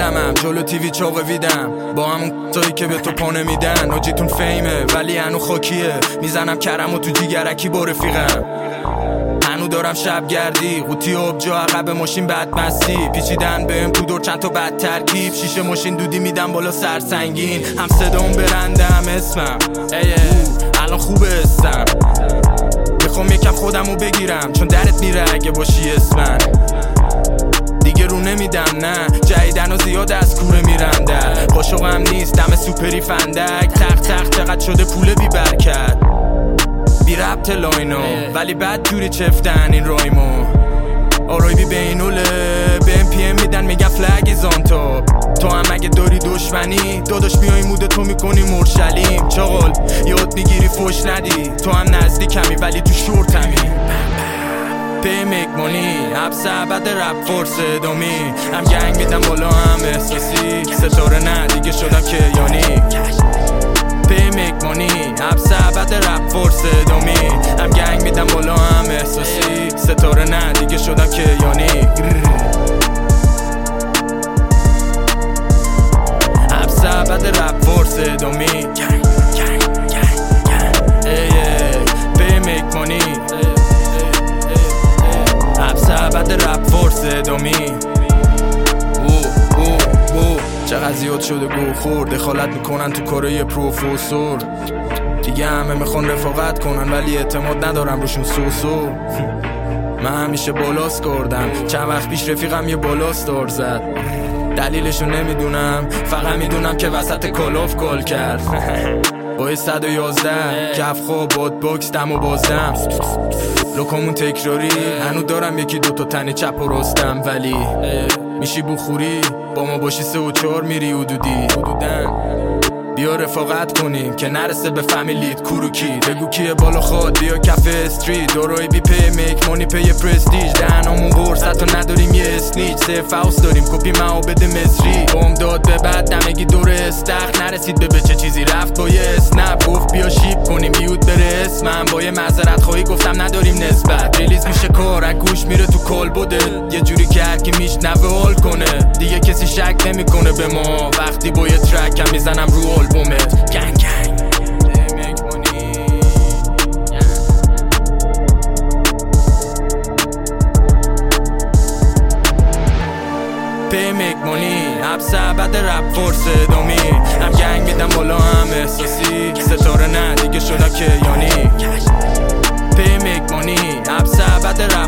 عالمم جلو تیوی چاقه ویدم با همون تایی که به تو پا نمیدن. آجیتون فیمه ولی هنو خاکیه، میزنم کرم و تو جیگرکی با رفیقم. هنو دارم شب گردی قوطی آبجا عقب ماشین بدمستی، پیچیدن بهم تو دور چند تا بد ترکیب. شیشه ماشین دودی میدم بالا سرسنگین، هم صدام برنده هم اسمم. الان خوبه استم، میخوام یکم خودمو بگیرم چون درت میره اگه باشی اسمن. دیگه رو نمیدم نه جدیدن و زیاد از کوره میرم در قاشقم نیست دم سوپری فندک. تخت تخت چقدر شده پول بی برکت بی ربط لاینو، ولی بد جوری چفتن این رایمو. آرای بی بینوله به ام پی ام میدن میگن فلگ ایزان تو هم اگه داری دشمنی داداش میای مود تو میکنی مرشلیم. چاقال یاد میگیری فوش ندی، تو هم نزدیکمی ولی تو شورتمی. پی میک مونی حبس عبد رپ فورس دومی، هم گنگ میدم بالا هم احساسی. ستاره نه دیگه شدم کیانی. پی میک مونی حبس عبد رپ فورس دومی، هم گنگ میدم بالا هم احساسی. ستاره نه دیگه شدم کیانی. حبس عبد رپ فورس دومی. پی میک مونی حبس عبد رپ فورس دومی. چقدر زیاد شده گو خورد، دخالت میکنن تو کارای پروفسور. دیگه همه میخوان رفاقت کنن ولی اعتماد ندارم روشون سوسو. من همیشه بالاست کردم، چند وقت پیش رفیقم یه بالاست دار زد. دلیلشو نمیدونم، فقط میدونم که وسط کلاف کال کرد. با 111 کف خواب باد باکس دم و بازدم. لوکامون تکراری هنو دارم یکی دوتا تنه چپ و راستم، ولی میشی بخوری با ما باشی 3 و 4 میری حدودی. بیا رفاقت کنیم که نرسه به فامیلیت کوروکی. بگو کیه بالا خواد بیا کف استریت. دورای بی پی میک مونی پی پرستیج، دهنامون قرص حتی نداریم یه اسنیچ. سیف هاوس داریم کپی معابد مصری. بام داد به بعد دمگی دور استخ نرسید به چه چیزی رفت با یه اسنپ. گفت بیا شیپ کنیم بیود بره اسمم. با یه معذرت خواهی گفتم نداریم نسبت. ریلیز میشه کار از گوش میره تو کال بوده، یه جوری که هر کی میشنوه حال کنه. دیگه کسی شک نمیکنه به ما وقتی با یه ترک هم میزنم رو آلبومت. گنگ گنگ پی میک مونی حبس عبد رپ فورس دومی، هم گنگ میدم بالا هم احساسی. ستاره نه دیگه شدم کیانی. پی میک مونی حبس عبد رپ